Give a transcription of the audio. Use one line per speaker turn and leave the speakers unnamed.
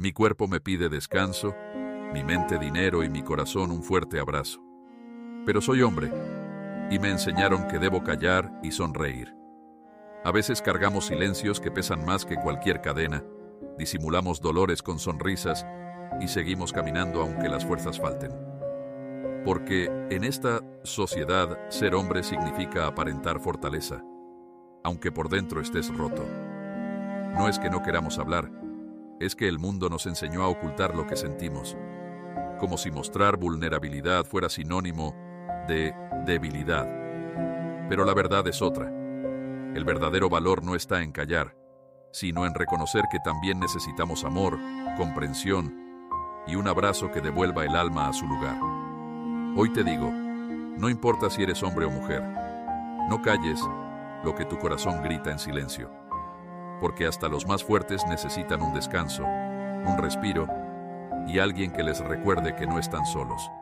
Mi cuerpo me pide descanso, mi mente dinero y mi corazón un fuerte abrazo. Pero soy hombre, y me enseñaron que debo callar y sonreír. A veces cargamos silencios que pesan más que cualquier cadena, disimulamos dolores con sonrisas y seguimos caminando aunque las fuerzas falten. Porque en esta sociedad ser hombre significa aparentar fortaleza, aunque por dentro estés roto. No es que no queramos hablar, es que el mundo nos enseñó a ocultar lo que sentimos, como si mostrar vulnerabilidad fuera sinónimo de debilidad. Pero la verdad es otra. El verdadero valor no está en callar, sino en reconocer que también necesitamos amor, comprensión y un abrazo que devuelva el alma a su lugar. Hoy te digo, no importa si eres hombre o mujer, no calles lo que tu corazón grita en silencio, porque hasta los más fuertes necesitan un descanso, un respiro y alguien que les recuerde que no están solos.